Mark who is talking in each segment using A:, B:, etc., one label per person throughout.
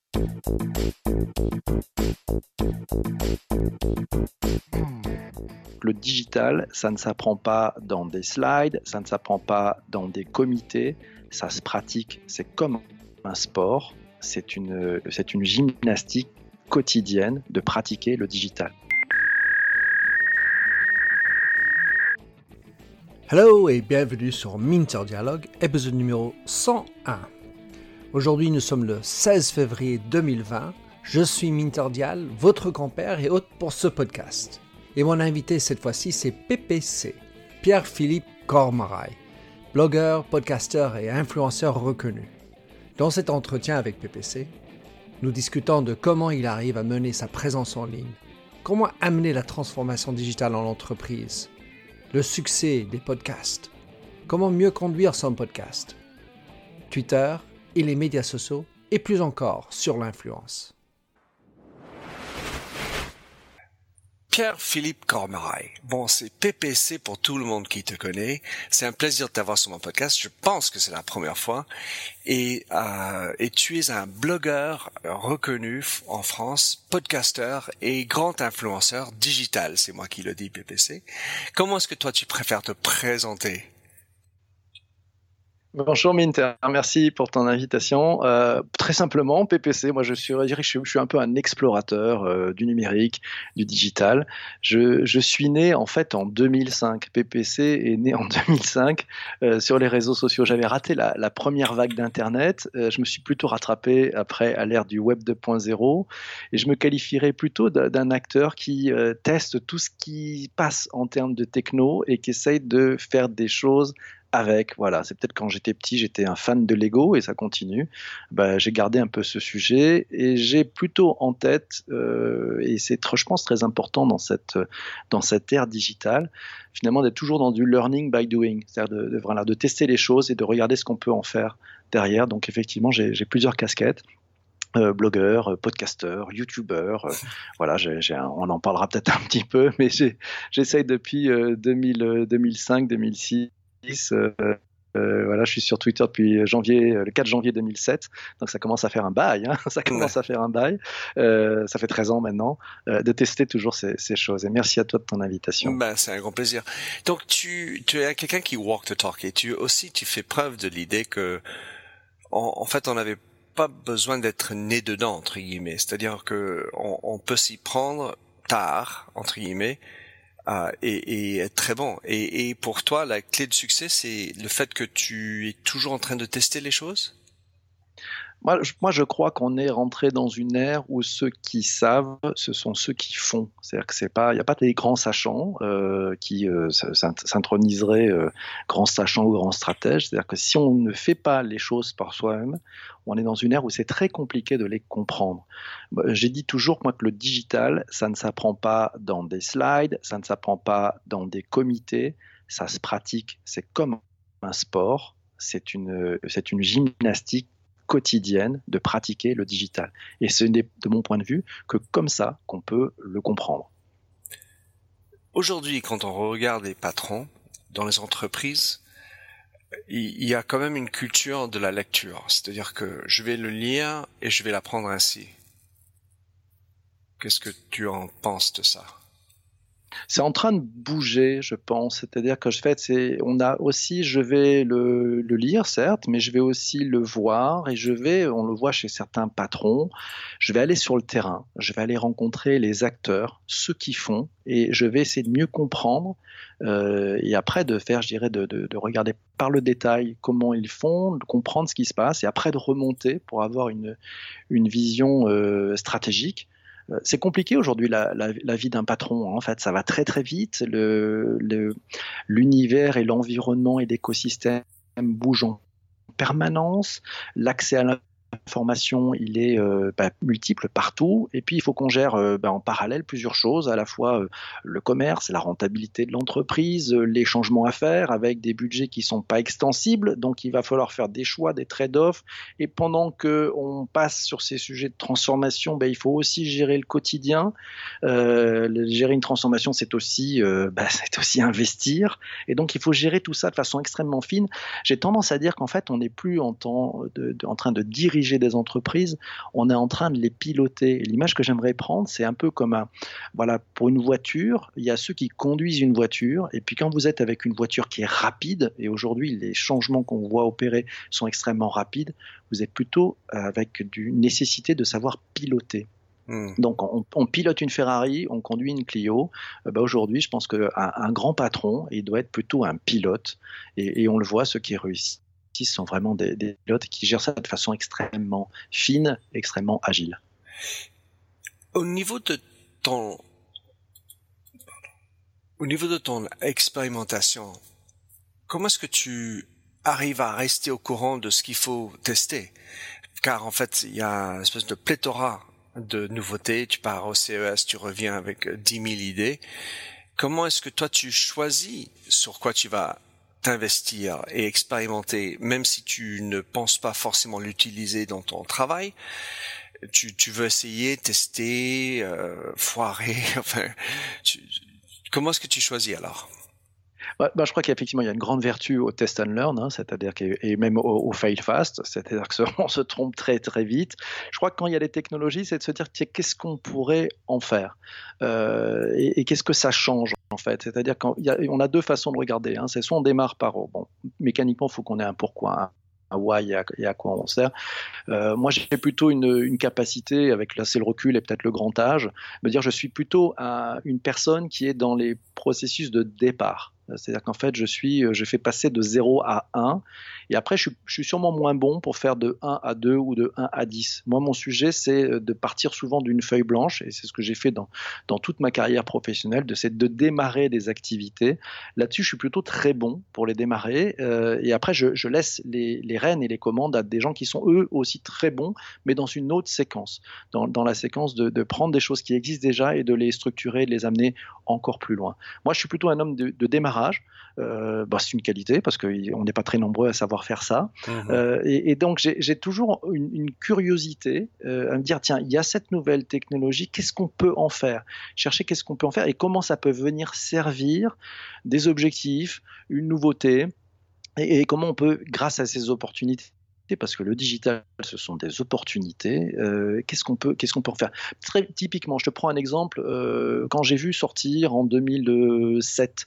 A: Le digital, ça ne s'apprend pas dans des slides, ça ne s'apprend pas dans des comités, ça se pratique, c'est comme un sport, c'est une gymnastique quotidienne de pratiquer le digital.
B: Hello et bienvenue sur Minter Dialogue, épisode numéro 101. Aujourd'hui, nous sommes le 16 février 2020. Je suis Minter Dial, votre compère et hôte pour ce podcast. Et mon invité cette fois-ci, c'est PPC, Pierre-Philippe Cormaraille, blogueur, podcasteur et influenceur reconnu. Dans cet entretien avec PPC, nous discutons de comment il arrive à mener sa présence en ligne, comment amener la transformation digitale en entreprise, le succès des podcasts, comment mieux conduire son podcast, Twitter et les médias sociaux, et plus encore sur l'influence.
C: Pierre-Philippe Cormaraille. Bon, c'est PPC pour tout le monde qui te connaît. C'est un plaisir de t'avoir sur mon podcast. Je pense que c'est la première fois. Et tu es un blogueur reconnu en France, podcasteur et grand influenceur digital. C'est moi qui le dis, PPC. Comment est-ce que toi, tu préfères te présenter ?
A: Bonjour Minter, merci pour ton invitation. Très simplement, PPC, moi je suis un peu un explorateur du numérique, du digital. Je suis né en fait en 2005. PPC est né en 2005 sur les réseaux sociaux. J'avais raté la première vague d'Internet. Je me suis plutôt rattrapé après à l'ère du Web 2.0 et je me qualifierais plutôt d'un acteur qui teste tout ce qui passe en termes de techno et qui essaye de faire des choses avec, voilà, c'est peut-être quand j'étais petit, j'étais un fan de Lego et ça continue. J'ai gardé un peu ce sujet et j'ai plutôt en tête, et c'est je pense très important dans cette ère digitale, finalement d'être toujours dans du learning by doing, c'est-à-dire de tester les choses et de regarder ce qu'on peut en faire derrière. Donc effectivement, j'ai plusieurs casquettes. Blogueur, podcasteur, youtubeur, voilà, on en parlera peut-être un petit peu, mais j'essaye depuis 2005-2006. Voilà, je suis sur Twitter depuis le 4 janvier 2007, donc ça commence à faire un bail, hein, ça fait 13 ans maintenant, de tester toujours ces choses, et merci à toi de ton invitation.
C: C'est un grand plaisir. Donc tu es quelqu'un qui walk the talk, et tu fais preuve de l'idée que en fait on n'avait pas besoin d'être né dedans, entre guillemets, c'est-à-dire que on peut s'y prendre tard, entre guillemets, et être très bon. Et pour toi, la clé de succès, c'est le fait que tu es toujours en train de tester les choses ?
A: Moi, je crois qu'on est rentré dans une ère où ceux qui savent, ce sont ceux qui font. C'est-à-dire que il n'y a pas des grands sachants qui s'introniseraient grands sachants ou grands stratèges. C'est-à-dire que si on ne fait pas les choses par soi-même, on est dans une ère où c'est très compliqué de les comprendre. J'ai dit toujours moi que le digital, ça ne s'apprend pas dans des slides, ça ne s'apprend pas dans des comités, ça se pratique. C'est comme un sport, c'est une gymnastique quotidienne de pratiquer le digital. Et ce n'est, de mon point de vue, que comme ça qu'on peut le comprendre.
C: Aujourd'hui, quand on regarde les patrons dans les entreprises, il y a quand même une culture de la lecture. C'est-à-dire que je vais le lire et je vais l'apprendre ainsi. Qu'est-ce que tu en penses de ça ?
A: C'est en train de bouger, je pense. C'est-à-dire que je vais le lire, certes, mais je vais aussi le voir et on le voit chez certains patrons. Je vais aller sur le terrain, je vais aller rencontrer les acteurs, ceux qui font, et je vais essayer de mieux comprendre. Et après de faire, je dirais, de regarder par le détail comment ils font, de comprendre ce qui se passe, et après de remonter pour avoir une vision stratégique. C'est compliqué aujourd'hui la vie d'un patron. En fait, ça va très très vite. L'univers et l'environnement et l'écosystème bougent en permanence. L'accès à l'information, il est multiple partout. Et puis, il faut qu'on gère en parallèle plusieurs choses, à la fois le commerce, la rentabilité de l'entreprise, les changements à faire avec des budgets qui sont pas extensibles. Donc, il va falloir faire des choix, des trade-offs. Et pendant qu'on passe sur ces sujets de transformation, il faut aussi gérer le quotidien. Gérer une transformation, c'est aussi investir. Et donc, il faut gérer tout ça de façon extrêmement fine. J'ai tendance à dire qu'en fait, on n'est plus en train de diriger diriger des entreprises, on est en train de les piloter. Et l'image que j'aimerais prendre, c'est un peu comme voilà, pour une voiture, il y a ceux qui conduisent une voiture, et puis quand vous êtes avec une voiture qui est rapide, et aujourd'hui les changements qu'on voit opérer sont extrêmement rapides, vous êtes plutôt avec une nécessité de savoir piloter. Donc on pilote une Ferrari, on conduit une Clio. Aujourd'hui, je pense qu'un grand patron, il doit être plutôt un pilote. Et on le voit, ceux qui réussissent sont vraiment des pilotes qui gèrent ça de façon extrêmement fine, extrêmement agile.
C: Au niveau de ton expérimentation, comment est-ce que tu arrives à rester au courant de ce qu'il faut tester? Car en fait, il y a une espèce de pléthora de nouveautés, tu pars au CES, tu reviens avec 10 000 idées. Comment est-ce que toi tu choisis sur quoi tu vas t'investir et expérimenter, même si tu ne penses pas forcément l'utiliser dans ton travail? Tu veux essayer, tester, foirer, enfin, comment est-ce que tu choisis alors?
A: Je crois qu'effectivement, il y a une grande vertu au test and learn, c'est-à-dire et même au fail fast, c'est-à-dire qu'on se trompe très très vite. Je crois que quand il y a des technologies, c'est de se dire qu'est-ce qu'on pourrait en faire et qu'est-ce que ça change en fait. C'est-à-dire qu'on a deux façons de regarder. C'est soit on démarre par mécaniquement, il faut qu'on ait un pourquoi, un why et à quoi on sert. Moi, j'ai plutôt une capacité, avec là c'est le recul et peut-être le grand âge, me dire je suis plutôt une personne qui est dans les processus de départ. C'est-à-dire qu'en fait, je fais passer de 0 à 1, et après, je suis sûrement moins bon pour faire de 1 à 2 ou de 1 à 10. Moi, mon sujet, c'est de partir souvent d'une feuille blanche, et c'est ce que j'ai fait dans toute ma carrière professionnelle, c'est de démarrer des activités. Là-dessus, je suis plutôt très bon pour les démarrer, et après, je laisse les rênes et les commandes à des gens qui sont eux aussi très bons, mais dans une autre séquence, dans la séquence de prendre des choses qui existent déjà et de les structurer, de les amener encore plus loin. Moi, je suis plutôt un homme de démarrage. C'est une qualité parce qu'on n'est pas très nombreux à savoir faire ça. Et donc, j'ai toujours une curiosité à me dire, tiens, il y a cette nouvelle technologie, qu'est-ce qu'on peut en faire? Chercher qu'est-ce qu'on peut en faire et comment ça peut venir servir des objectifs, une nouveauté, et comment on peut, grâce à ces opportunités, parce que le digital, ce sont des opportunités. Qu'est-ce qu'on peut en faire? Très typiquement, je te prends un exemple. Quand j'ai vu sortir en 2017,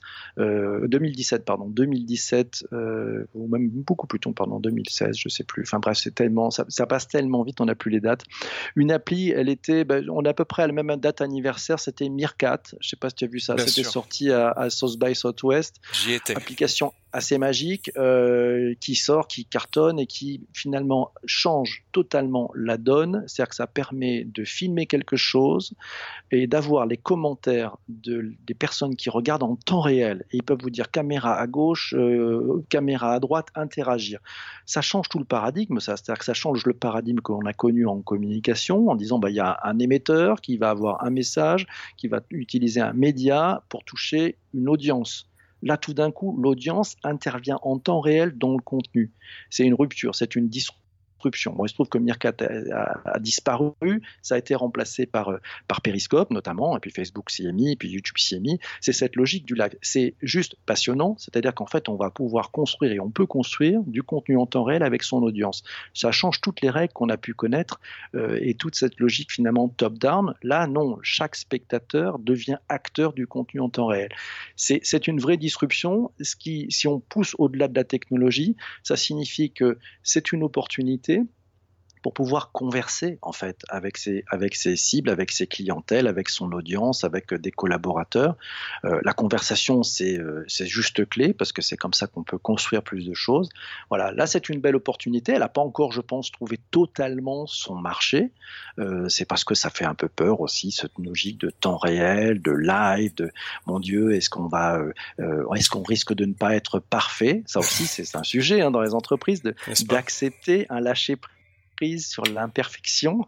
A: ou même beaucoup plus tôt, 2016, je sais plus. Enfin bref, c'est tellement, ça passe tellement vite, on n'a plus les dates. Une appli, elle était, on a à peu près à la même date anniversaire. C'était Meerkat. Je sais pas si tu as vu ça. C'était sorti à South by Southwest.
C: J'y étais.
A: Application assez magique qui sort, qui cartonne et qui finalement change totalement la donne. C'est-à-dire que ça permet de filmer quelque chose et d'avoir les commentaires des personnes qui regardent en temps réel. Et ils peuvent vous dire caméra à gauche, caméra à droite, interagir. Ça change tout le paradigme, ça. C'est-à-dire que ça change le paradigme qu'on a connu en communication, en disant il y a un émetteur qui va avoir un message, qui va utiliser un média pour toucher une audience. Là, tout d'un coup, l'audience intervient en temps réel dans le contenu. C'est une rupture, c'est une disruption. Bon, il se trouve que Meerkat a disparu, ça a été remplacé par Periscope notamment, et puis Facebook s'y est mis, et puis YouTube s'y est mis. C'est cette logique du live. C'est juste passionnant, c'est-à-dire qu'en fait, on va pouvoir construire, et on peut construire du contenu en temps réel avec son audience. Ça change toutes les règles qu'on a pu connaître, et toute cette logique finalement top-down. Là, non, chaque spectateur devient acteur du contenu en temps réel. C'est une vraie disruption. Si on pousse au-delà de la technologie, ça signifie que c'est une opportunité pour pouvoir converser en fait avec ses cibles, avec ses clientèles, avec son audience, avec des collaborateurs. La conversation, c'est juste clé parce que c'est comme ça qu'on peut construire plus de choses. Voilà, là c'est une belle opportunité. Elle n'a pas encore, je pense, trouvé totalement son marché. C'est parce que ça fait un peu peur aussi, cette logique de temps réel, de live, de mon Dieu, est-ce qu'on risque de ne pas être parfait? Ça aussi, c'est un sujet dans les entreprises d'accepter un lâcher prise sur l'imperfection.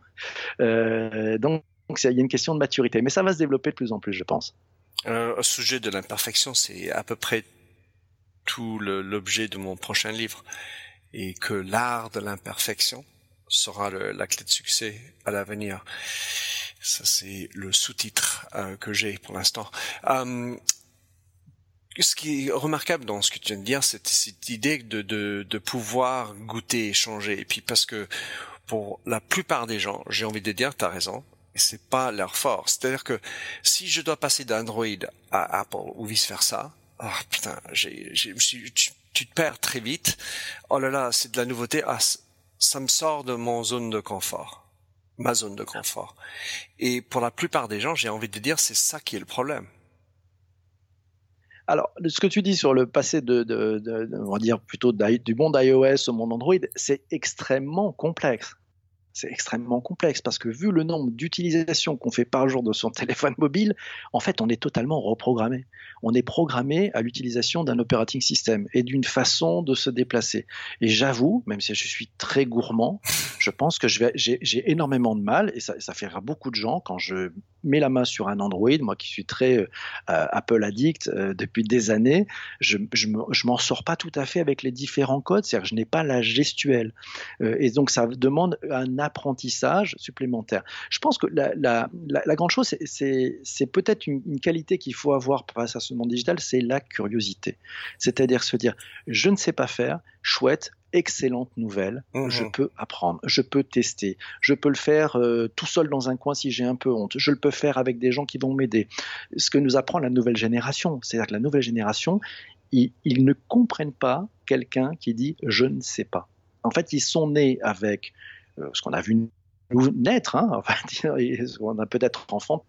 A: Donc, il y a une question de maturité. Mais ça va se développer de plus en plus, je pense.
C: Au sujet de l'imperfection, c'est à peu près tout l'objet de mon prochain livre. Et que l'art de l'imperfection sera la clé de succès à l'avenir. Ça, c'est le sous-titre que j'ai pour l'instant. Ce qui est remarquable dans ce que tu viens de dire, c'est cette idée de pouvoir goûter, échanger. Et puis parce que pour la plupart des gens, j'ai envie de dire, t'as raison, c'est pas leur force. C'est-à-dire que si je dois passer d'Android à Apple ou vice versa, putain, tu te perds très vite. Oh là là, c'est de la nouveauté. Ça me sort de mon zone de confort, ma zone de confort. Et pour la plupart des gens, j'ai envie de dire, c'est ça qui est le problème.
A: Alors, ce que tu dis sur le passé on va dire plutôt du monde iOS au monde Android, c'est extrêmement complexe. C'est extrêmement complexe parce que vu le nombre d'utilisations qu'on fait par jour de son téléphone mobile, en fait, on est totalement reprogrammé. On est programmé à l'utilisation d'un operating system et d'une façon de se déplacer. Et j'avoue, même si je suis très gourmand, je pense que j'ai énormément de mal, et ça fait rire beaucoup de gens quand je mets la main sur un Android, moi qui suis très Apple addict depuis des années, je m'en sors pas tout à fait avec les différents codes, c'est-à-dire que je n'ai pas la gestuelle. Et donc ça demande un apprentissage supplémentaire. Je pense que la grande chose, c'est peut-être une qualité qu'il faut avoir face à ce monde digital, c'est la curiosité. C'est-à-dire se dire, je ne sais pas faire, chouette, excellente nouvelle, je peux apprendre, je peux tester, je peux le faire tout seul dans un coin si j'ai un peu honte, je le peux faire avec des gens qui vont m'aider. Ce que nous apprend la nouvelle génération, c'est-à-dire que la nouvelle génération, ils ne comprennent pas quelqu'un qui dit « je ne sais pas ». En fait, ils sont nés avec ce qu'on a vu naître, hein, enfin, on a peut-être enfanté,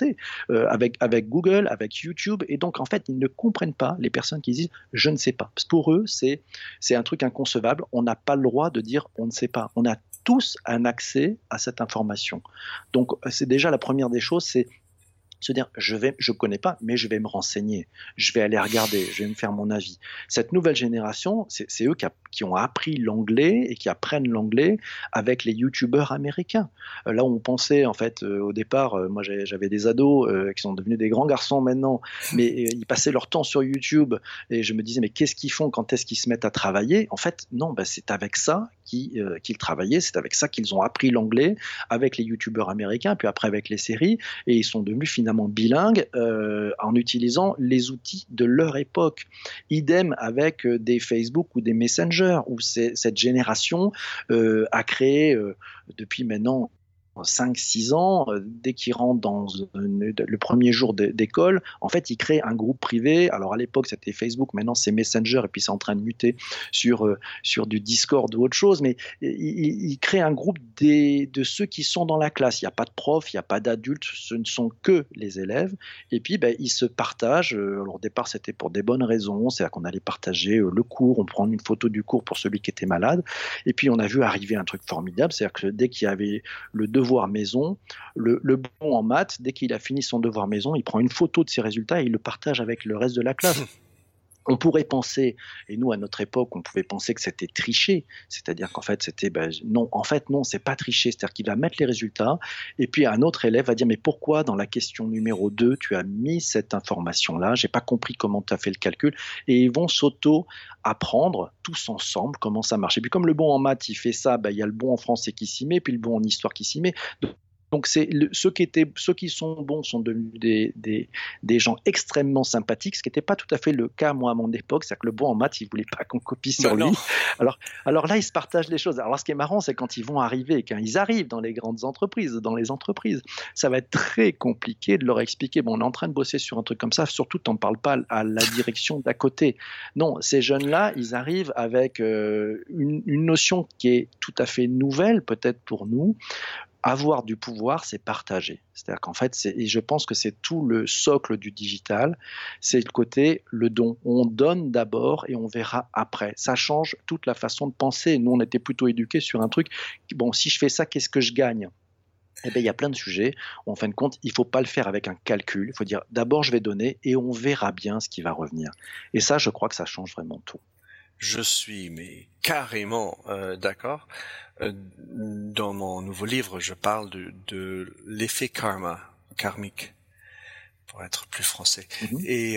A: avec Google, avec YouTube, et donc en fait ils ne comprennent pas les personnes qui disent je ne sais pas. Parce que pour eux c'est un truc inconcevable, on n'a pas le droit de dire on ne sait pas, on a tous un accès à cette information. Donc c'est déjà la première des choses, c'est se dire je connais pas, mais je vais me renseigner, je vais aller regarder, je vais me faire mon avis. Cette nouvelle génération, c'est eux qui ont appris l'anglais et qui apprennent l'anglais avec les youtubeurs américains. Là où on pensait en fait au départ, moi j'avais des ados qui sont devenus des grands garçons maintenant, mais ils passaient leur temps sur YouTube et je me disais mais qu'est-ce qu'ils font, quand est-ce qu'ils se mettent à travailler? En fait non, c'est avec ça qu'ils travaillaient, c'est avec ça qu'ils ont appris l'anglais, avec les youtubeurs américains, puis après avec les séries, et ils sont devenus finalement bilingues en utilisant les outils de leur époque. Idem avec des Facebook ou des Messenger, où cette génération a créé depuis maintenant 5-6 ans, dès qu'ils rentrent dans le premier jour d'école, en fait, ils créent un groupe privé. Alors, à l'époque, c'était Facebook, maintenant, c'est Messenger, et puis c'est en train de muter sur du Discord ou autre chose, mais ils créent un groupe de ceux qui sont dans la classe. Il n'y a pas de prof, il n'y a pas d'adultes, ce ne sont que les élèves, et puis ils se partagent. Alors, au départ, c'était pour des bonnes raisons, c'est-à-dire qu'on allait partager le cours, on prend une photo du cours pour celui qui était malade, et puis on a vu arriver un truc formidable, c'est-à-dire que dès qu'il y avait le devoir maison, le bon en maths, dès qu'il a fini son devoir maison, il prend une photo de ses résultats et il le partage avec le reste de la classe. On pourrait penser, et nous à notre époque, on pouvait penser que c'était tricher, c'est-à-dire qu'en fait c'était, non, en fait non, c'est pas tricher, c'est-à-dire qu'il va mettre les résultats, et puis un autre élève va dire mais pourquoi dans la question numéro 2 tu as mis cette information-là, j'ai pas compris comment tu as fait le calcul, et ils vont s'auto-apprendre tous ensemble comment ça marche. Et puis comme le bon en maths il fait ça, il y a le bon en français qui s'y met, puis le bon en histoire qui s'y met. Donc ceux qui sont bons sont devenus des gens extrêmement sympathiques, ce qui n'était pas tout à fait le cas moi à mon époque, c'est-à-dire que le bon en maths, il voulait pas qu'on copie sur lui. Alors là, ils se partagent les choses. Alors ce qui est marrant, c'est quand ils arrivent dans les grandes entreprises, dans les entreprises, ça va être très compliqué de leur expliquer, bon, on est en train de bosser sur un truc comme ça, surtout t'en parles pas à la direction d'à côté. Non, ces jeunes-là, ils arrivent avec une notion qui est tout à fait nouvelle, peut-être pour nous. Avoir du pouvoir, c'est partager. C'est-à-dire qu'en fait, et je pense que c'est tout le socle du digital, c'est le côté, le don. On donne d'abord et on verra après. Ça change toute la façon de penser. Nous, on était plutôt éduqués sur un truc, bon, si je fais ça, qu'est-ce que je gagne ? Eh bien, il y a plein de sujets où, en fin de compte, il ne faut pas le faire avec un calcul. Il faut dire, d'abord, je vais donner et on verra bien ce qui va revenir. Et ça, je crois que ça change vraiment tout.
C: Je suis mais carrément d'accord. Dans mon nouveau livre, je parle de l'effet karmique, pour être plus français, et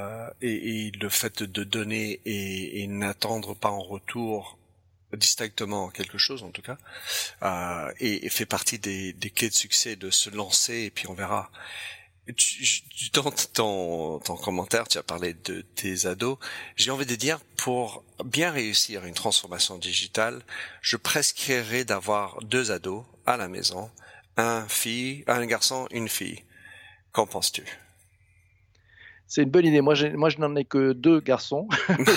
C: le fait de donner et n'attendre pas en retour distinctement quelque chose, en tout cas, et fait partie des clés de succès, de se lancer et puis on verra. Dans ton commentaire, tu as parlé de tes ados. J'ai envie de dire, pour bien réussir une transformation digitale, je prescrirais d'avoir 2 ados à la maison, un garçon, une fille. Qu'en penses-tu?
A: C'est une bonne idée. Moi, je n'en ai que 2 garçons.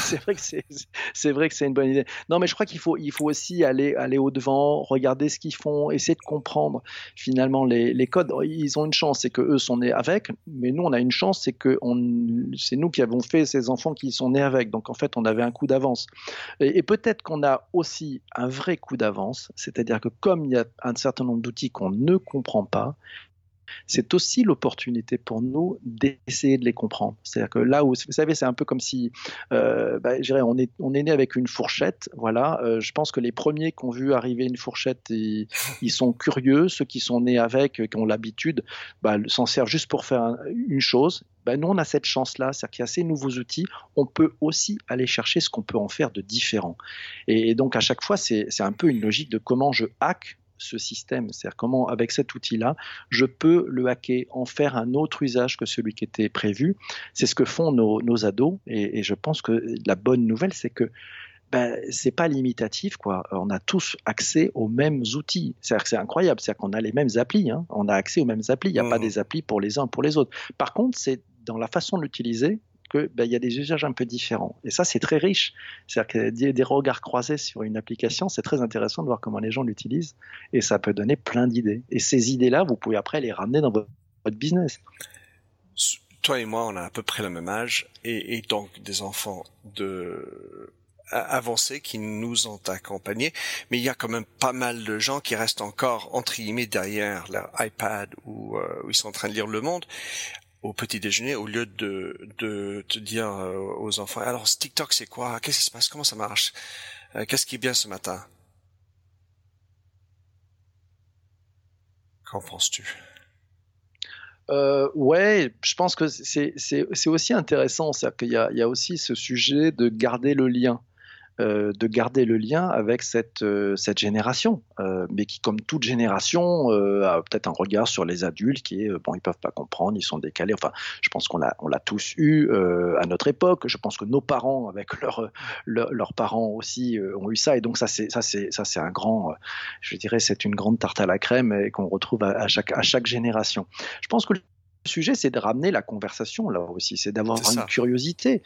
A: C'est vrai que c'est une bonne idée. Non, mais je crois qu'il faut aussi aller au devant, regarder ce qu'ils font, essayer de comprendre finalement les codes. Ils ont une chance, c'est que eux sont nés avec, mais nous, on a une chance, c'est nous qui avons fait ces enfants qui sont nés avec. Donc, en fait, on avait un coup d'avance. Et peut-être qu'on a aussi un vrai coup d'avance, c'est-à-dire que comme il y a un certain nombre d'outils qu'on ne comprend pas, c'est aussi l'opportunité pour nous d'essayer de les comprendre. C'est-à-dire que là où, vous savez, c'est un peu comme si, je dirais, on est né avec une fourchette, voilà. Je pense que les premiers qui ont vu arriver une fourchette, ils sont curieux. Ceux qui sont nés avec, qui ont l'habitude, s'en servent juste pour faire une chose. Nous, on a cette chance-là, c'est-à-dire qu'il y a ces nouveaux outils, on peut aussi aller chercher ce qu'on peut en faire de différent. Et donc, à chaque fois, c'est un peu une logique de comment je hack ce système, c'est-à-dire comment, avec cet outil-là, je peux le hacker, en faire un autre usage que celui qui était prévu. C'est ce que font nos ados, et je pense que la bonne nouvelle, c'est que c'est pas limitatif, quoi. On a tous accès aux mêmes outils. C'est-à-dire que c'est incroyable, c'est-à-dire qu'on a les mêmes applis, hein. On a accès aux mêmes applis, il n'y a pas des applis pour les uns pour les autres. Par contre, c'est dans la façon de l'utiliser qu'il y a des usages un peu différents. Et ça, c'est très riche. C'est-à-dire qu'il y a des regards croisés sur une application, c'est très intéressant de voir comment les gens l'utilisent, et ça peut donner plein d'idées. Et ces idées-là, vous pouvez après les ramener dans votre business.
C: Toi et moi, on a à peu près le même âge, et donc des enfants avancés qui nous ont accompagnés, mais il y a quand même pas mal de gens qui restent encore, entre guillemets, derrière leur iPad où ils sont en train de lire Le Monde au petit déjeuner, au lieu de te dire aux enfants, alors TikTok c'est quoi, qu'est-ce qui se passe, comment ça marche, qu'est-ce qui est bien ce matin? Qu'en penses-tu?
A: Ouais, je pense que c'est aussi intéressant, c'est-à-dire qu'il y a aussi ce sujet de garder le lien. Avec cette génération, mais qui, comme toute génération, a peut-être un regard sur les adultes qui est ils peuvent pas comprendre, ils sont décalés. Enfin, je pense qu'on l'a tous eu à notre époque. Je pense que nos parents, avec leurs parents aussi, ont eu ça. Et donc ça c'est un grand, je dirais, c'est une grande tarte à la crème et qu'on retrouve à chaque génération. Je pense que le sujet, c'est de ramener la conversation là aussi, c'est d'avoir une curiosité.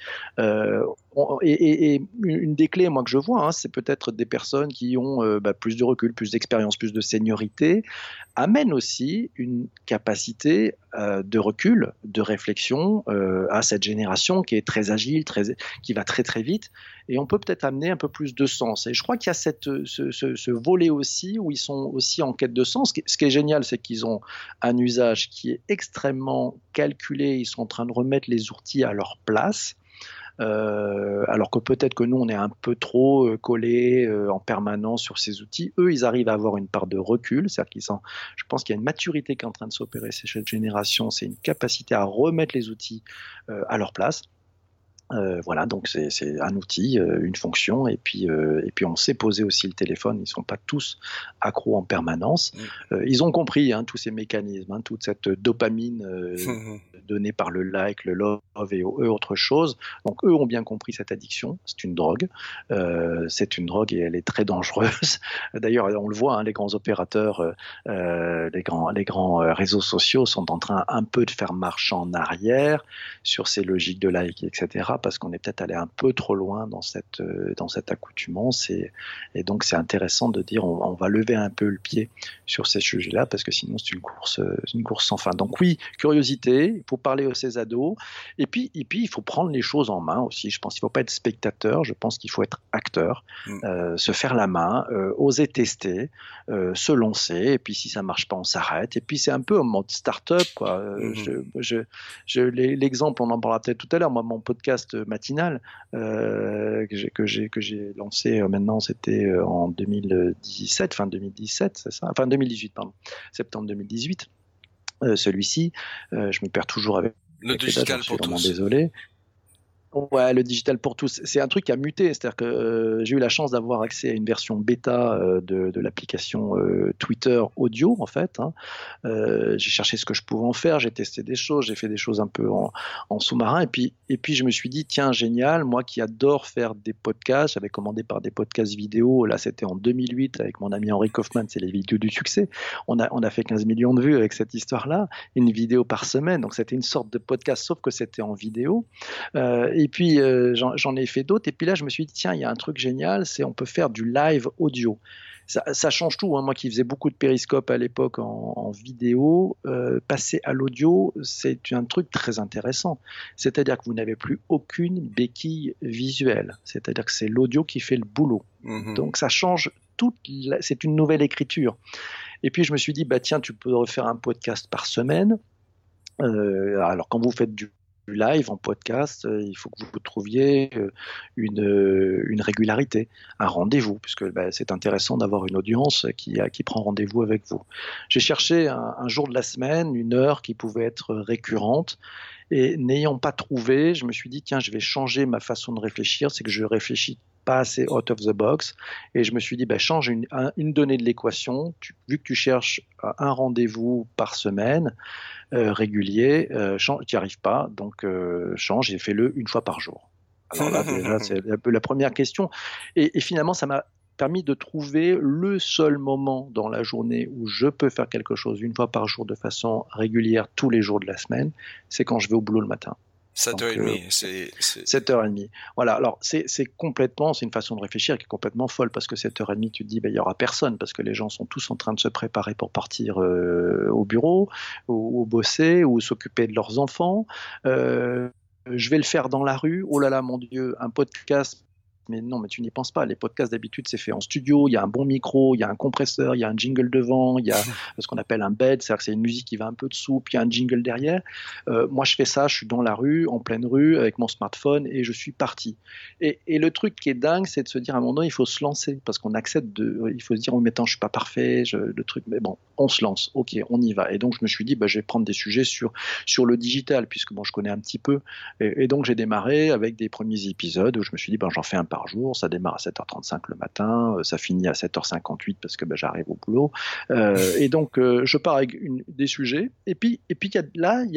A: Et une des clés, moi, que je vois, hein, c'est peut-être des personnes qui ont plus de recul, plus d'expérience, plus de seniorité, amènent aussi une capacité de recul, de réflexion à cette génération qui est très agile, qui va très très vite, et on peut peut-être amener un peu plus de sens. Et je crois qu'il y a ce volet aussi où ils sont aussi en quête de sens. Ce qui est génial, c'est qu'ils ont un usage qui est extrêmement calculé, ils sont en train de remettre les outils à leur place. Alors que peut-être que nous on est un peu trop collés en permanence sur ces outils. Eux, ils arrivent à avoir une part de recul, c'est-à-dire je pense qu'il y a une maturité qui est en train de s'opérer chez cette génération, c'est une capacité à remettre les outils à leur place. Voilà, donc c'est un outil, une fonction, et puis on sait poser aussi le téléphone. Ils sont pas tous accros en permanence. Ils ont compris tous ces mécanismes, toute cette dopamine donnée par le like, le love et autre chose. Donc eux ont bien compris cette addiction. C'est une drogue. Et elle est très dangereuse. D'ailleurs, on le voit, les grands opérateurs, les grands réseaux sociaux sont en train un peu de faire marche en arrière sur ces logiques de like, etc. Parce qu'on est peut-être allé un peu trop loin dans cette accoutumance, et donc c'est intéressant de dire on va lever un peu le pied sur ces sujets-là, parce que sinon c'est une course sans fin. Donc oui, curiosité, il faut parler à ces ados, et puis il faut prendre les choses en main aussi. Je pense qu'il ne faut pas être spectateur, je pense qu'il faut être acteur, se faire la main, oser tester, se lancer, et puis si ça ne marche pas, on s'arrête, et puis c'est un peu en mode start-up, quoi. L'exemple, on en parlera peut-être tout à l'heure, moi mon podcast matinal que j'ai lancé maintenant, c'était en 2017, fin 2017, c'est ça, enfin 2018, pardon, septembre 2018. Celui-ci, je me perds toujours avec
C: le digital pour tous.
A: Désolé. Ouais, le digital pour tous, c'est un truc qui a muté. C'est-à-dire que j'ai eu la chance d'avoir accès à une version bêta de l'application Twitter audio, en fait. Hein. J'ai cherché ce que je pouvais en faire, j'ai testé des choses, j'ai fait des choses un peu en sous-marin. Et puis, je me suis dit, tiens, génial, moi qui adore faire des podcasts, j'avais commandé par des podcasts vidéo. Là, c'était en 2008 avec mon ami Henri Kaufman, c'est les vidéos du succès. On a fait 15 millions de vues avec cette histoire-là, une vidéo par semaine. Donc, c'était une sorte de podcast, sauf que c'était en vidéo. Et puis, j'en ai fait d'autres. Et puis là, je me suis dit, tiens, il y a un truc génial, c'est on peut faire du live audio. Ça change tout. Hein. Moi qui faisais beaucoup de périscope à l'époque en vidéo, passer à l'audio, c'est un truc très intéressant. C'est-à-dire que vous n'avez plus aucune béquille visuelle. C'est-à-dire que c'est l'audio qui fait le boulot. Mm-hmm. Donc, ça change c'est une nouvelle écriture. Et puis, je me suis dit, bah, tiens, tu peux refaire un podcast par semaine. Alors, quand vous faites du live en podcast, il faut que vous trouviez une régularité, un rendez-vous, puisque c'est intéressant d'avoir une audience qui prend rendez-vous avec vous. J'ai cherché un jour de la semaine, une heure qui pouvait être récurrente, et n'ayant pas trouvé, je me suis dit, tiens, je vais changer ma façon de réfléchir, c'est que je réfléchis pas assez out of the box, et je me suis dit, change une donnée de l'équation, vu que tu cherches un rendez-vous par semaine, régulier, tu n'y arrives pas, donc change et fais-le une fois par jour. Alors là, déjà, c'est la première question. Et finalement, ça m'a permis de trouver le seul moment dans la journée où je peux faire quelque chose une fois par jour de façon régulière tous les jours de la semaine, c'est quand je vais au boulot le matin.
C: 7h30, c'est
A: 7h30. Voilà, alors c'est une façon de réfléchir qui est complètement folle, parce que 7h30, tu te dis, il y aura personne, parce que les gens sont tous en train de se préparer pour partir au bureau, ou bosser, ou s'occuper de leurs enfants. Je vais le faire dans la rue. Oh là là, mon Dieu, un podcast. Mais non, mais tu n'y penses pas. Les podcasts, d'habitude, c'est fait en studio. Il y a un bon micro, il y a un compresseur, il y a un jingle devant, il y a ce qu'on appelle un bed, c'est-à-dire que c'est une musique qui va un peu dessous, puis il y a un jingle derrière. Moi, je fais ça, je suis dans la rue, en pleine rue, avec mon smartphone, et je suis parti. Et le truc qui est dingue, c'est de se dire à un moment donné, il faut se lancer, parce qu'on accepte il faut se dire, oh, mais attends, je suis pas parfait, le truc, mais bon, on se lance, ok, on y va. Et donc, je me suis dit, je vais prendre des sujets sur le digital, puisque je connais un petit peu. Et donc, j'ai démarré avec des premiers épisodes où je me suis dit, j'en fais un par jour, ça démarre à 7h35 le matin, ça finit à 7h58 parce que j'arrive au boulot. Et donc, je pars avec des sujets. Et puis il y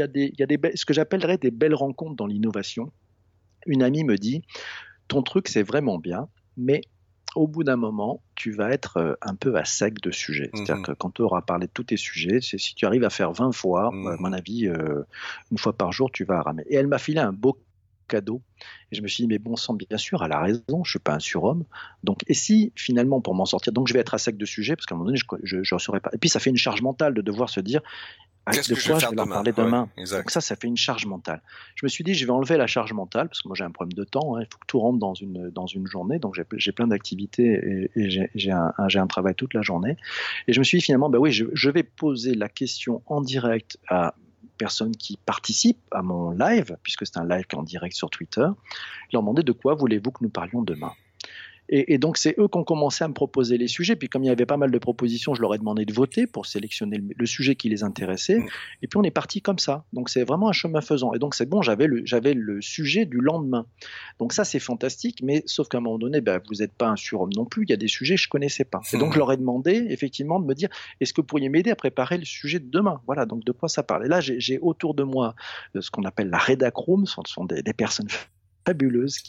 A: a ce que j'appellerais des belles rencontres dans l'innovation. Une amie me dit, ton truc, c'est vraiment bien, mais au bout d'un moment, tu vas être un peu à sec de sujets. C'est-à-dire que quand tu auras parlé de tous tes sujets, si tu arrives à faire 20 fois, à mon avis, une fois par jour, tu vas ramer. Et elle m'a filé un beau cadeau. Et je me suis dit, mais bon sang, bien sûr, elle a raison, je suis pas un surhomme. Donc, et si finalement, pour m'en sortir, donc je vais être à sec de sujet, parce qu'à un moment donné, je ne saurais pas. Et puis, ça fait une charge mentale de devoir se dire, de quoi je vais leur parler demain. Ouais, donc ça fait une charge mentale. Je me suis dit, je vais enlever la charge mentale, parce que moi j'ai un problème de temps, hein, il faut que tout rentre dans une journée, donc j'ai plein d'activités et j'ai un travail toute la journée. Et je me suis dit finalement, oui, je vais poser la question en direct à personnes qui participent à mon live, puisque c'est un live qui est en direct sur Twitter, leur demander de quoi voulez-vous que nous parlions demain. Et donc, c'est eux qui ont commencé à me proposer les sujets. Puis, comme il y avait pas mal de propositions, je leur ai demandé de voter pour sélectionner le sujet qui les intéressait. Et puis, on est parti comme ça. Donc, c'est vraiment un chemin faisant. Et donc, c'est bon, j'avais le sujet du lendemain. Donc, ça, c'est fantastique. Mais sauf qu'à un moment donné, vous n'êtes pas un surhomme non plus. Il y a des sujets que je ne connaissais pas. Et donc, je leur ai demandé, effectivement, de me dire, est-ce que vous pourriez m'aider à préparer le sujet de demain? Voilà, donc de quoi ça parle. Et là, j'ai autour de moi ce qu'on appelle la Redac Room. Ce sont des personnes fabuleuses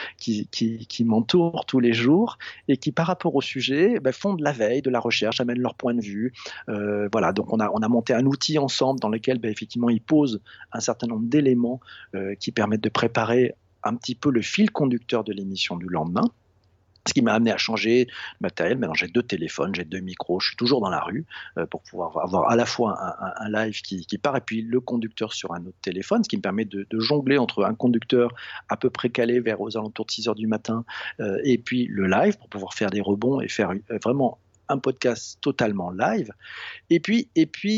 A: qui m'entourent tous les jours et qui, par rapport au sujet, font de la veille, de la recherche, amènent leur point de vue. Voilà, donc on a monté un outil ensemble dans lequel, effectivement, ils posent un certain nombre d'éléments qui permettent de préparer un petit peu le fil conducteur de l'émission du lendemain. Ce qui m'a amené à changer de matériel. Maintenant, j'ai 2 téléphones, j'ai 2 micros, je suis toujours dans la rue pour pouvoir avoir à la fois un live qui part et puis le conducteur sur un autre téléphone, ce qui me permet de jongler entre un conducteur à peu près calé aux alentours de 6h du matin et puis le live pour pouvoir faire des rebonds et faire vraiment un podcast totalement live. Et puis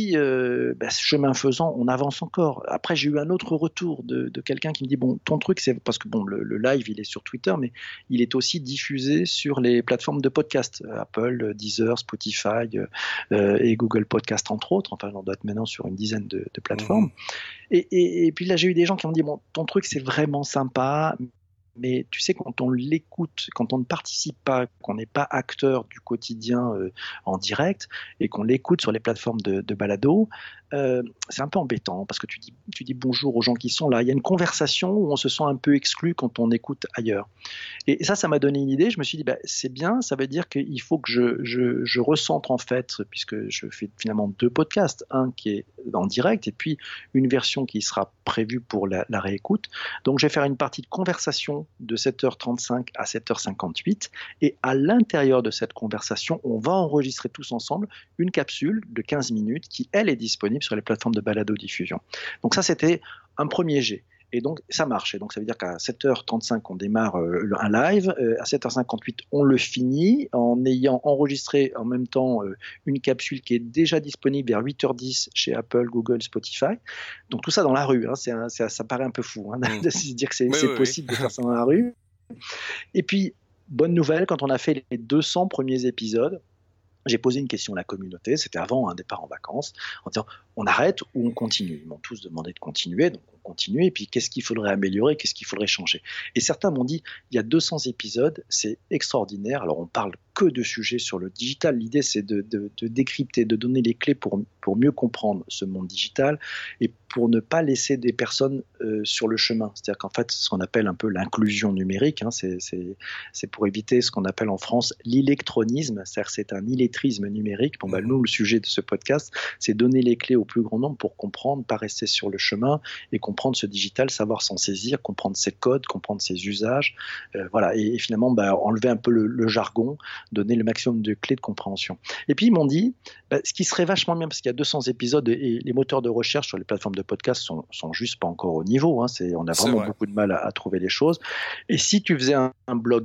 A: chemin faisant, on avance encore. Après, j'ai eu un autre retour de quelqu'un qui me dit, bon, ton truc, c'est parce que bon, le live, il est sur Twitter, mais il est aussi diffusé sur les plateformes de podcast, Apple, Deezer, Spotify et Google Podcast, entre autres. Enfin, on doit être maintenant sur une dizaine de plateformes. Et puis là, j'ai eu des gens qui m'ont dit, bon, ton truc, c'est vraiment sympa, mais tu sais, quand on l'écoute, quand on ne participe pas, qu'on n'est pas acteur du quotidien en direct et qu'on l'écoute sur les plateformes de balado, c'est un peu embêtant parce que tu dis bonjour aux gens qui sont là. Il y a une conversation où on se sent un peu exclu quand on écoute ailleurs. Et ça m'a donné une idée. Je me suis dit, c'est bien, ça veut dire qu'il faut que je recentre en fait, puisque je fais finalement 2 podcasts, un qui est en direct et puis une version qui sera prévue pour la réécoute. Donc je vais faire une partie de conversation de 7h35 à 7h58 et à l'intérieur de cette conversation, on va enregistrer tous ensemble une capsule de 15 minutes qui, elle, est disponible sur les plateformes de balado-diffusion. Donc ça, c'était un premier jet. Et donc, ça marche. Et donc, ça veut dire qu'à 7h35, on démarre un live. À 7h58, on le finit en ayant enregistré en même temps une capsule qui est déjà disponible vers 8h10 chez Apple, Google, Spotify. Donc, tout ça dans la rue. Hein. Ça paraît un peu fou de se dire que c'est possible de faire ça dans la rue. Et puis, bonne nouvelle, quand on a fait les 200 premiers épisodes, j'ai posé une question à la communauté, c'était avant un départ en vacances, en disant on arrête ou on continue. Ils m'ont tous demandé de continuer, donc on continue, et puis qu'est-ce qu'il faudrait améliorer, qu'est-ce qu'il faudrait changer. Et certains m'ont dit, il y a 200 épisodes, c'est extraordinaire, alors on parle que de sujets sur le digital, l'idée c'est de décrypter, de donner les clés pour mieux comprendre ce monde digital, et pour ne pas laisser des personnes sur le chemin. C'est-à-dire qu'en fait, c'est ce qu'on appelle un peu l'inclusion numérique, c'est pour éviter ce qu'on appelle en France l'électronisme, c'est-à-dire c'est un illettrisme numérique. Bon, nous, le sujet de ce podcast, c'est donner les clés au plus grand nombre pour comprendre, pas rester sur le chemin et comprendre ce digital, savoir s'en saisir, comprendre ses codes, comprendre ses usages, voilà, et finalement enlever un peu le jargon, donner le maximum de clés de compréhension. Et puis ils m'ont dit, ce qui serait vachement bien, parce qu'il y a 200 épisodes et les moteurs de recherche sur les plateformes de podcast sont juste pas encore au niveau, on a vraiment beaucoup de mal à trouver les choses. Et si tu faisais un blog,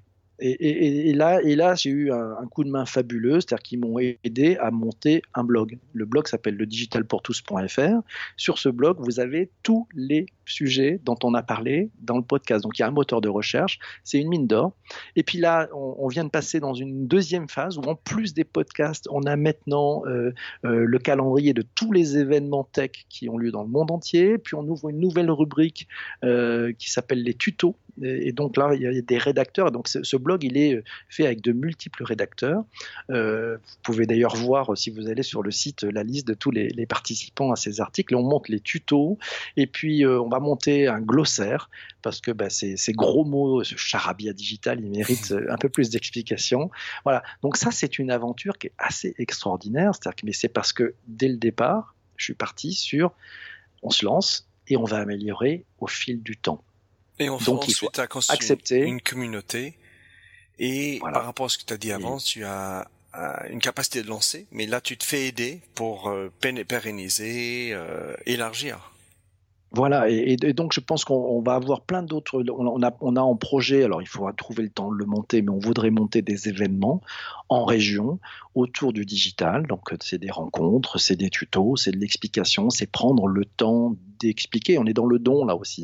A: et là, j'ai eu un coup de main fabuleux, c'est-à-dire qu'ils m'ont aidé à monter un blog. Le blog s'appelle ledigitalpourtous.fr. Sur ce blog, vous avez tous les sujets dont on a parlé dans le podcast. Donc, il y a un moteur de recherche, c'est une mine d'or. Et puis là, on vient de passer dans une deuxième phase où, en plus des podcasts, on a maintenant le calendrier de tous les événements tech qui ont lieu dans le monde entier. Puis, on ouvre une nouvelle rubrique qui s'appelle les tutos. Et donc là, il y a des rédacteurs. Donc ce blog, il est fait avec de multiples rédacteurs. Vous pouvez d'ailleurs voir, si vous allez sur le site, la liste de tous les participants à ces articles. On monte les tutos et puis on va monter un glossaire parce que ces gros mots, ce charabia digital, il mérite un peu plus d'explications. Voilà. Donc ça, c'est une aventure qui est assez extraordinaire. Mais c'est parce que dès le départ, je suis parti sur on se lance et on va améliorer au fil du temps.
C: Et donc, ensuite, tu as construit une communauté. Et voilà. Par rapport à ce que tu as dit avant, tu as une capacité de lancer, mais là, tu te fais aider pour pérenniser, élargir.
A: Voilà, et donc je pense qu'on va avoir plein d'autres. On a en projet, alors il faudra trouver le temps de le monter, mais on voudrait monter des événements en région autour du digital. Donc c'est des rencontres, c'est des tutos, c'est de l'explication, c'est prendre le temps d'expliquer. On est dans le don là aussi.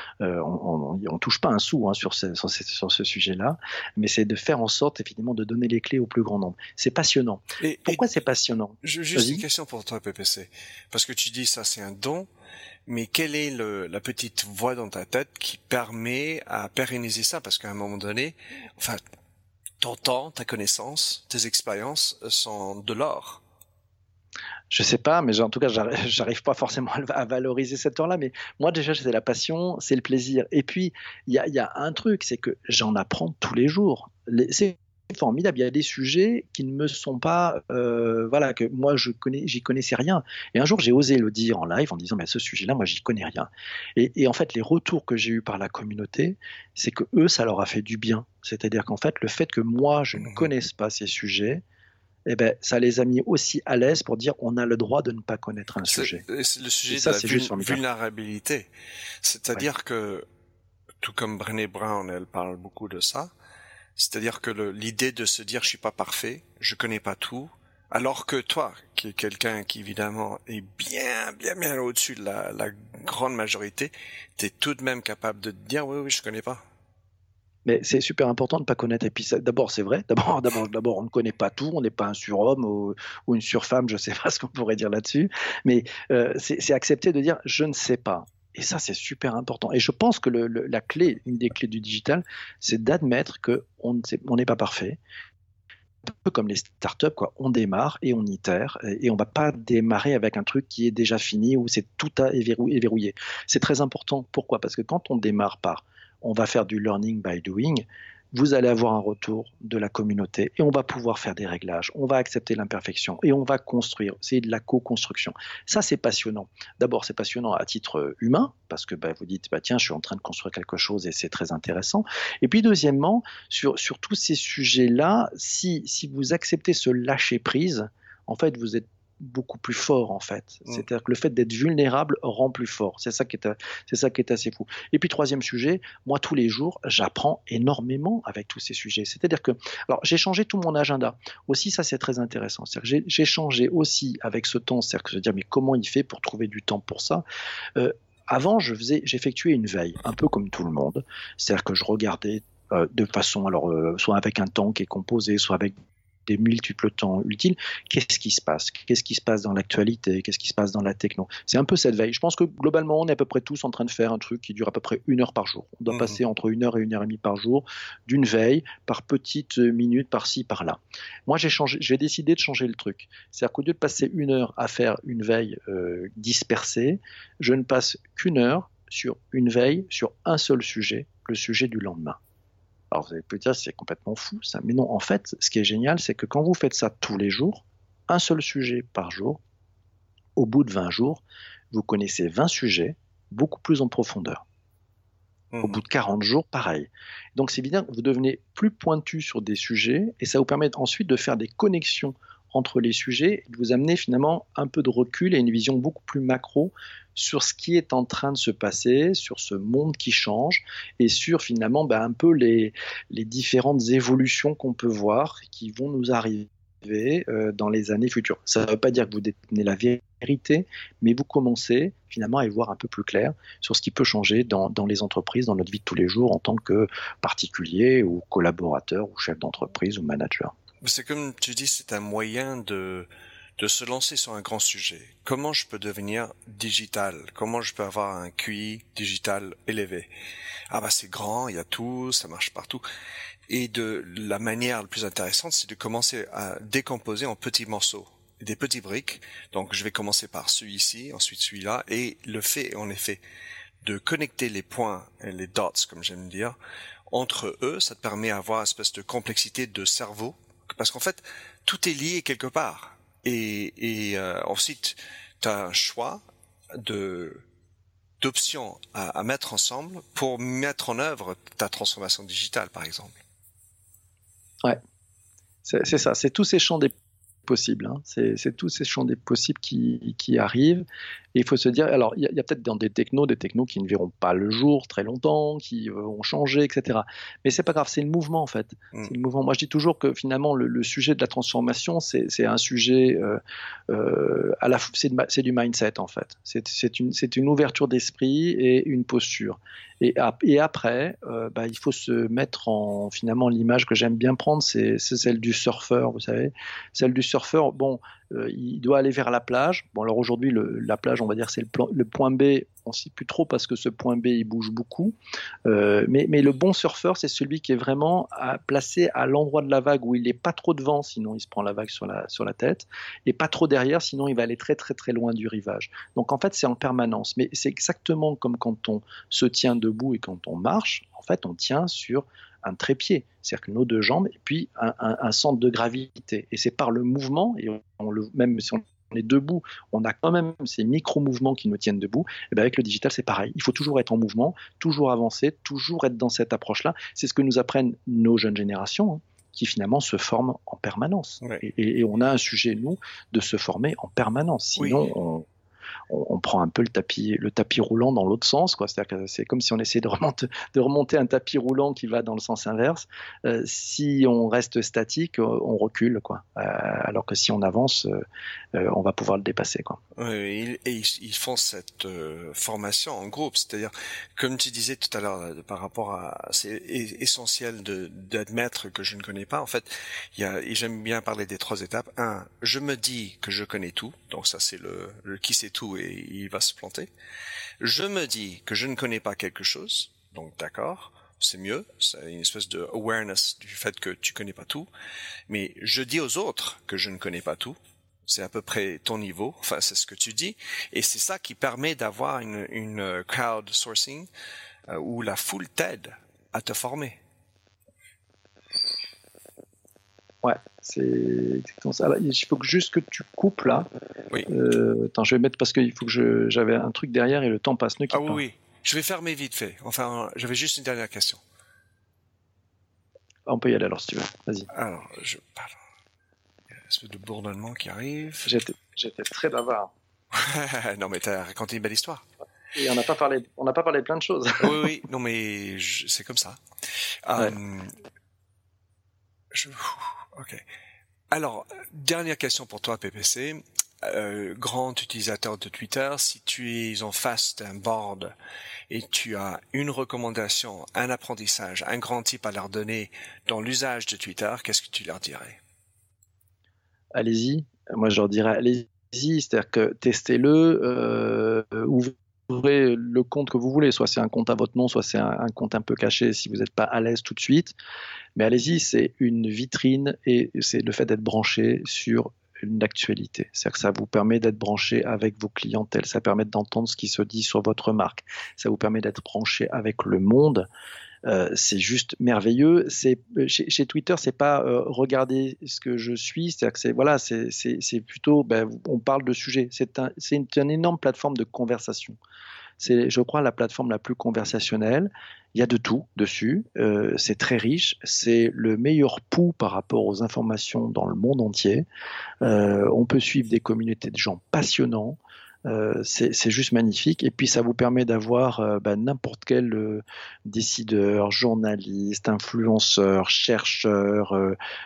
A: On touche pas un sou sur ce sujet-là, mais c'est de faire en sorte effectivement de donner les clés au plus grand nombre. C'est passionnant. Pourquoi c'est passionnant ?
C: Juste une question pour toi, PPC, parce que tu dis ça, c'est un don. Mais quelle est la petite voix dans ta tête qui permet à pérenniser ça? Parce qu'à un moment donné, enfin, ton temps, ta connaissance, tes expériences sont de l'or.
A: Je sais pas, mais en tout cas, j'arrive pas forcément à valoriser cette heure-là. Mais moi, déjà, c'est la passion, c'est le plaisir. Et puis, il y a un truc, c'est que j'en apprends tous les jours. C'est formidable, il y a des sujets qui ne me sont pas, que moi j'y connaissais rien. Et un jour j'ai osé le dire en live en disant mais ce sujet-là, moi j'y connais rien. Et en fait les retours que j'ai eus par la communauté, c'est que eux ça leur a fait du bien. C'est-à-dire qu'en fait le fait que moi je ne connaisse pas ces sujets, ça les a mis aussi à l'aise pour dire on a le droit de ne pas connaître un sujet.
C: C'est le sujet de la vulnérabilité. C'est-à-dire que tout comme Brené Brown, elle parle beaucoup de ça. C'est-à-dire que l'idée de se dire je suis pas parfait, je connais pas tout, alors que toi, qui est quelqu'un qui évidemment est bien au-dessus de la grande majorité, t'es tout de même capable de te dire oui, je connais pas.
A: Mais c'est super important de ne pas connaître. Et puis, d'abord, c'est vrai. D'abord, on ne connaît pas tout. On n'est pas un surhomme ou une surfemme. Je ne sais pas ce qu'on pourrait dire là-dessus. Mais c'est accepter de dire je ne sais pas. Et ça, c'est super important. Et je pense que la clé, une des clés du digital, c'est d'admettre qu'on n'est pas parfait. Un peu comme les startups, quoi. On démarre et on itère et on va pas démarrer avec un truc qui est déjà fini où c'est tout à verrouillé. C'est très important. Pourquoi ? Parce que quand on démarre on va faire du learning by doing, vous allez avoir un retour de la communauté et on va pouvoir faire des réglages, on va accepter l'imperfection et on va construire. C'est de la co-construction. Ça, c'est passionnant. D'abord, c'est passionnant à titre humain parce que vous dites, tiens, je suis en train de construire quelque chose et c'est très intéressant. Et puis, deuxièmement, sur tous ces sujets-là, si vous acceptez ce lâcher-prise, en fait, vous êtes beaucoup plus fort en fait. C'est-à-dire que le fait d'être vulnérable rend plus fort. C'est ça qui est assez fou. Et puis troisième sujet, moi tous les jours, j'apprends énormément avec tous ces sujets. C'est-à-dire que, alors j'ai changé tout mon agenda. Aussi ça c'est très intéressant. C'est-à-dire que j'ai changé aussi avec ce temps. C'est-à-dire que je veux dire mais comment il fait pour trouver du temps pour ça Avant j'effectuais une veille, un peu comme tout le monde. C'est-à-dire que je regardais de façon soit avec un temps qui est composé, soit avec des multiples temps utiles, qu'est-ce qui se passe ? Qu'est-ce qui se passe dans l'actualité ? Qu'est-ce qui se passe dans la techno ? C'est un peu cette veille. Je pense que globalement, on est à peu près tous en train de faire un truc qui dure à peu près 1 heure par jour. On doit passer entre 1 heure et 1 heure et demie par jour d'une veille, par petites minutes, par-ci, par-là. Moi, j'ai décidé de changer le truc. C'est-à-dire qu'au lieu de passer 1 heure à faire une veille dispersée, je ne passe qu'1 heure sur une veille sur un seul sujet, le sujet du lendemain. Alors vous allez peut-être dire c'est complètement fou ça, mais non, en fait, ce qui est génial, c'est que quand vous faites ça tous les jours, un seul sujet par jour, au bout de 20 jours, vous connaissez 20 sujets beaucoup plus en profondeur. Au bout de 40 jours, pareil. Donc c'est évident que vous devenez plus pointu sur des sujets et ça vous permet ensuite de faire des connexions entre les sujets et de vous amener finalement un peu de recul et une vision beaucoup plus macro sur ce qui est en train de se passer, sur ce monde qui change et sur finalement un peu les différentes évolutions qu'on peut voir qui vont nous arriver dans les années futures. Ça ne veut pas dire que vous détenez la vérité, mais vous commencez finalement à y voir un peu plus clair sur ce qui peut changer dans les entreprises, dans notre vie de tous les jours en tant que particulier ou collaborateur ou chef d'entreprise ou manager.
C: C'est comme tu dis, c'est un moyen de se lancer sur un grand sujet. Comment je peux devenir digital? Comment je peux avoir un QI digital élevé? C'est grand, il y a tout, ça marche partout. Et la manière la plus intéressante, c'est de commencer à décomposer en petits morceaux, des petits briques. Donc je vais commencer par celui-ci, ensuite celui-là, et le fait, en effet, de connecter les points, les dots, comme j'aime dire, entre eux, ça te permet d'avoir une espèce de complexité de cerveau, parce qu'en fait, tout est lié quelque part. Et ensuite, tu as un choix d'options à mettre ensemble pour mettre en œuvre ta transformation digitale, par exemple.
A: Ouais, c'est ça. C'est tous ces champs des possibles. C'est tous ces champs des possibles qui arrivent. Et il faut se dire, alors il y a peut-être dans des technos qui ne verront pas le jour très longtemps, qui vont changer, etc. Mais c'est pas grave, c'est le mouvement en fait. C'est le mouvement. Moi je dis toujours que finalement le sujet de la transformation, c'est un sujet c'est du mindset en fait. C'est une ouverture d'esprit et une posture. Et après, il faut se mettre en finalement l'image que j'aime bien prendre, c'est celle du surfeur, vous savez, celle du surfeur. Bon, il doit aller vers la plage. Bon, alors aujourd'hui, la plage, on va dire, c'est le point B. On ne sait plus trop parce que ce point B, il bouge beaucoup. Mais le bon surfeur, c'est celui qui est vraiment placé à l'endroit de la vague où il n'est pas trop devant, sinon il se prend la vague sur la tête, et pas trop derrière, sinon il va aller très très très loin du rivage. Donc en fait, c'est en permanence. Mais c'est exactement comme quand on se tient debout et quand on marche. En fait, on tient sur un trépied, c'est-à-dire que nos deux jambes et puis un centre de gravité. Et c'est par le mouvement, et même si on est debout, on a quand même ces micro-mouvements qui nous tiennent debout. Et bien avec le digital, c'est pareil. Il faut toujours être en mouvement, toujours avancer, toujours être dans cette approche-là. C'est ce que nous apprennent nos jeunes générations, qui finalement se forment en permanence. Ouais. Et on a un sujet, nous, de se former en permanence. Sinon, on prend un peu le tapis roulant dans l'autre sens, quoi. C'est-à-dire que c'est comme si on essayait de remonter un tapis roulant qui va dans le sens inverse. Si on reste statique, on recule, quoi. Alors que si on avance, on va pouvoir le dépasser, quoi.
C: Oui, et ils font cette formation en groupe, c'est-à-dire, comme tu disais tout à l'heure, par rapport à, c'est essentiel d'admettre que je ne connais pas. En fait, et j'aime bien parler des 3 étapes. 1, je me dis que je connais tout, donc ça c'est le qui sait tout et il va se planter. Je me dis que je ne connais pas quelque chose, donc d'accord, c'est mieux, c'est une espèce de awareness du fait que tu connais pas tout. Mais je dis aux autres que je ne connais pas tout. C'est à peu près ton niveau, enfin c'est ce que tu dis, et c'est ça qui permet d'avoir une crowdsourcing où la foule t'aide à te former.
A: Ouais, c'est exactement ça. Là, il faut juste que tu coupes là.
C: Oui.
A: Attends, je vais mettre parce qu'il faut que j'avais un truc derrière et le temps passe. Ne quitte pas.
C: Oui. Je vais fermer vite fait. Enfin, j'avais juste une dernière question.
A: On peut y aller alors si tu veux. Vas-y.
C: Alors, pardon. Il y a une espèce de bourdonnement qui arrive.
A: J'étais très bavard.
C: Non, mais t'as raconté une belle histoire.
A: Et on n'a pas parlé de plein de choses.
C: Oui. Non, mais c'est comme ça.
A: Ouais.
C: Ok. Alors, dernière question pour toi, PPC. Grand utilisateur de Twitter, si tu es en face d'un board et tu as une recommandation, un apprentissage, un grand type à leur donner dans l'usage de Twitter, qu'est-ce que tu leur dirais?
A: Allez-y. Moi, je leur dirais allez-y. C'est-à-dire que testez-le, ouvrez le compte que vous voulez. Soit c'est un compte à votre nom, soit c'est un compte un peu caché si vous n'êtes pas à l'aise tout de suite. Mais allez-y, c'est une vitrine et c'est le fait d'être branché sur une actualité. C'est-à-dire que ça vous permet d'être branché avec vos clientèles, ça permet d'entendre ce qui se dit sur votre marque, ça vous permet d'être branché avec le monde. C'est juste merveilleux. Chez Twitter, c'est pas regarder ce que je suis, c'est-à-dire que c'est plutôt on parle de sujets. C'est une énorme plateforme de conversation. C'est, je crois, la plateforme la plus conversationnelle. Il y a de tout dessus. C'est très riche. C'est le meilleur pouls par rapport aux informations dans le monde entier. On peut suivre des communautés de gens passionnants. C'est juste magnifique. Et puis, ça vous permet d'avoir n'importe quel décideur, journaliste, influenceur, chercheur,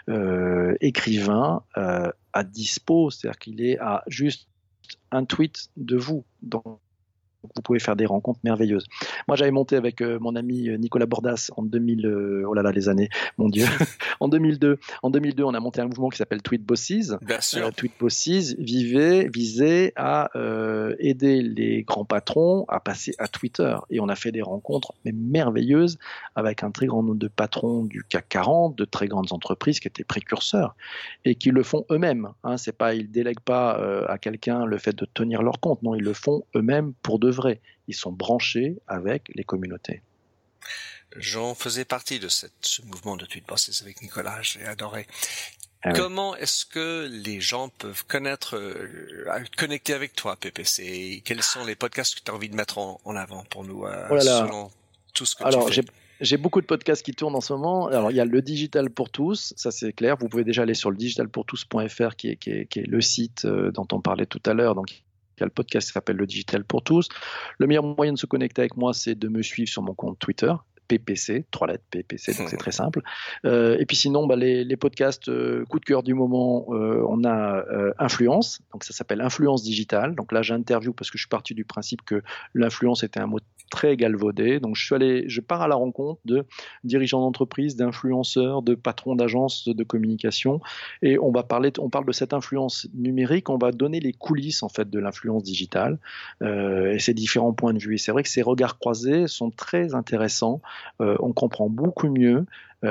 A: écrivain à dispo. C'est-à-dire qu'il est à juste un tweet de vous. Donc, vous pouvez faire des rencontres merveilleuses. Moi, j'avais monté avec mon ami Nicolas Bordas en 2000, oh là là, les années, mon Dieu, en 2002. En 2002, on a monté un mouvement qui s'appelle Tweet Bosses.
C: Bien sûr.
A: Tweet Bosses visait à aider les grands patrons à passer à Twitter. Et on a fait des rencontres merveilleuses avec un très grand nombre de patrons du CAC 40, de très grandes entreprises qui étaient précurseurs et qui le font eux-mêmes. Hein. C'est pas, ils délèguent pas à quelqu'un le fait de tenir leur compte. Non, ils le font eux-mêmes pour de vrai. Ils sont branchés avec les communautés.
C: J'en faisais partie de ce mouvement de Tweet Bosses avec Nicolas, j'ai adoré.
A: Ah
C: Comment est-ce que les gens peuvent connecter avec toi, PPC? Quels sont les podcasts que tu as envie de mettre en avant pour nous, selon tout ce que tu fais?
A: J'ai beaucoup de podcasts qui tournent en ce moment. Alors, il y a le Digital pour tous, ça c'est clair. Vous pouvez déjà aller sur le digitalpourtous.fr qui est le site dont on parlait tout à l'heure. Donc, il y a le podcast qui s'appelle Le Digital pour tous. Le meilleur moyen de se connecter avec moi, c'est de me suivre sur mon compte Twitter, PPC, 3 lettres PPC, donc c'est très simple. Et puis sinon, les podcasts coup de cœur du moment, on a Influence, donc ça s'appelle Influence Digitale. Donc là, j'interview parce que je suis parti du principe que l'influence était un mot très galvaudé. Donc je pars à la rencontre de dirigeants d'entreprise, d'influenceurs, de patrons d'agences de communication, et on parle de cette influence numérique. On va donner les coulisses en fait de l'influence digitale et ses différents points de vue. Et c'est vrai que ces regards croisés sont très intéressants. On comprend beaucoup mieux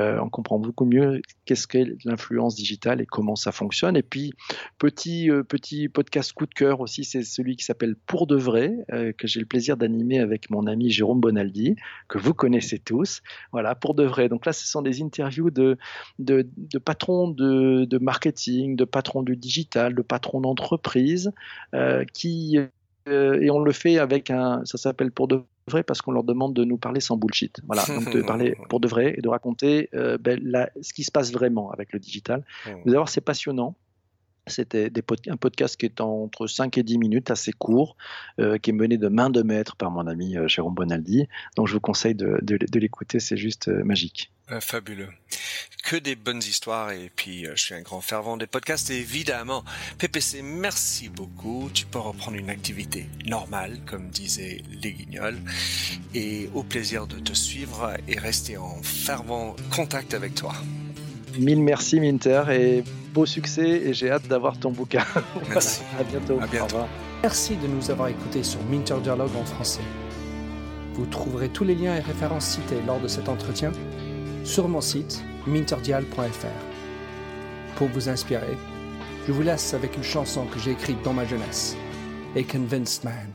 A: qu'est-ce qu'est l'influence digitale et comment ça fonctionne. Et puis, petit podcast coup de cœur aussi, c'est celui qui s'appelle Pour de vrai, que j'ai le plaisir d'animer avec mon ami Jérôme Bonaldi, que vous connaissez tous. Voilà, Pour de vrai. Donc là, ce sont des interviews de patrons de marketing, de patrons du digital, de patrons d'entreprise, et on le fait ça s'appelle Pour de vrai parce qu'on leur demande de nous parler sans bullshit. Voilà, donc de parler pour de vrai et de raconter ce qui se passe vraiment avec le digital. Vous allez voir, c'est passionnant. C'était un podcast qui est entre 5 et 10 minutes, assez court, qui est mené de main de maître par mon ami Jérôme Bonaldi. Donc je vous conseille de l'écouter, c'est juste magique.
C: Fabuleux. Que des bonnes histoires, et puis je suis un grand fervent des podcasts, et évidemment. PPC, merci beaucoup. Tu peux reprendre une activité normale, comme disaient les Guignols, et au plaisir de te suivre et rester en fervent contact avec toi.
A: Mille merci Minter, et beau succès, et j'ai hâte d'avoir ton bouquin.
C: Merci.
A: À bientôt.
C: À bientôt.
A: Au revoir.
B: Merci de nous avoir écoutés sur Minter Dialogue en français. Vous trouverez tous les liens et références cités lors de cet entretien sur mon site minterdial.fr. Pour vous inspirer, je vous laisse avec une chanson que j'ai écrite dans ma jeunesse, A Convinced Man.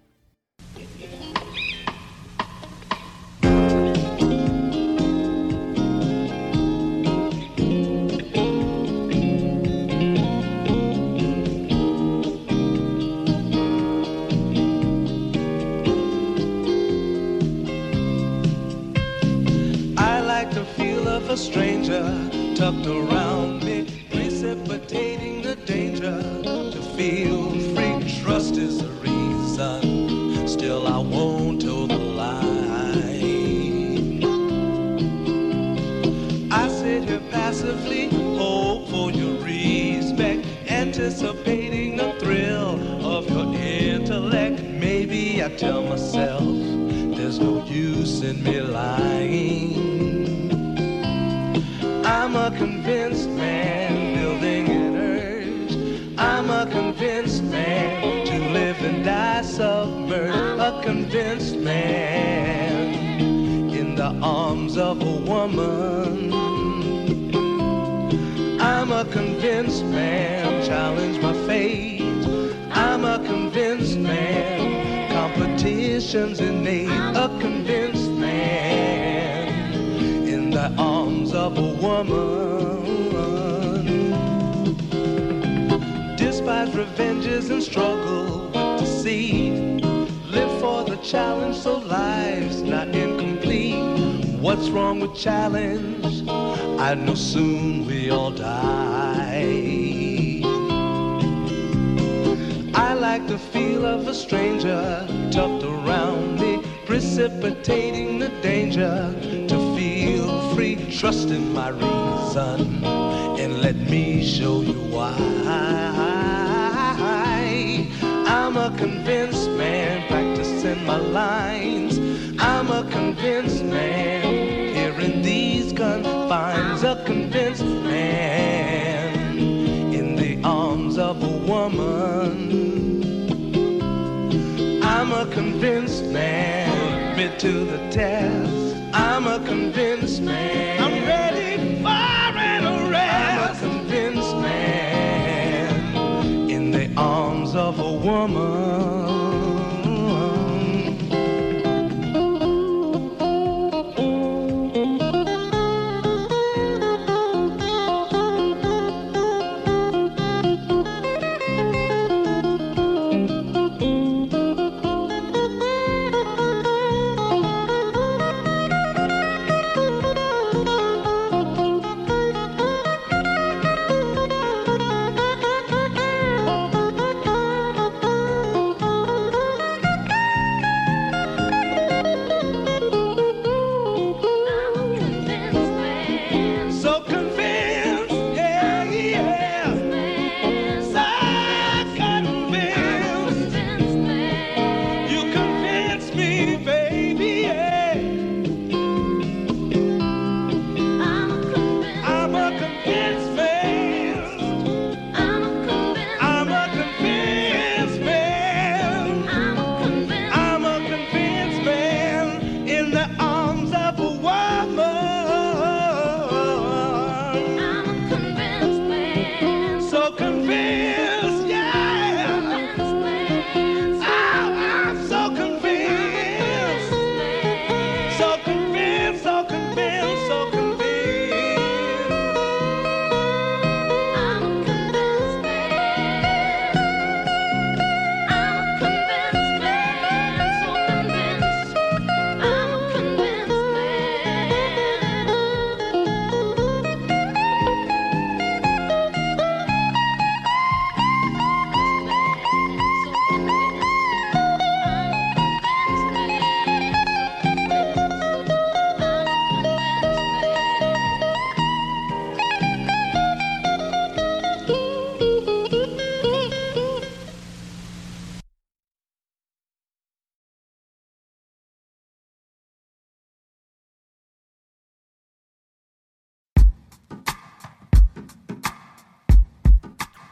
D: A stranger tucked around me, precipitating the danger. To feel free, trust is the reason. Still I won't toe the line. I sit here passively, hope for your respect, anticipating the thrill of your intellect. Maybe I tell myself there's no use in me lying. I'm a convinced man, building an urge. I'm a convinced man, to live and die submerged. A convinced man, in the arms of a woman. I'm a convinced man, challenge my fate. I'm a convinced man, competition's innate. A convinced man, in the arms of a woman. Despise revenges and struggle with deceit. Live for the challenge so life's not incomplete. What's wrong with challenge? I know soon we all die. I like the feel of a stranger tucked around me, precipitating the danger. To feel free, trust in my reason, and let me show you why. I'm a convinced man, practicing my lines. I'm a convinced man, here in these confines. A convinced man, in the arms of a woman. I'm a convinced man, admit to the test. I'm a convinced man, I'm ready for an arrest. I'm a convinced man, in the arms of a woman.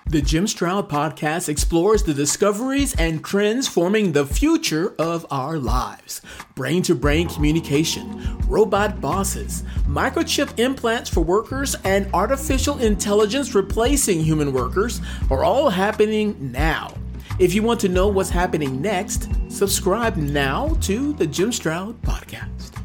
E: The Jim Stroud Podcast explores the discoveries and trends forming the future of our lives. Brain-to-brain communication, robot bosses, microchip implants for workers, and artificial intelligence replacing human workers are all happening now. If you want to know what's happening next, subscribe now to the Jim Stroud Podcast.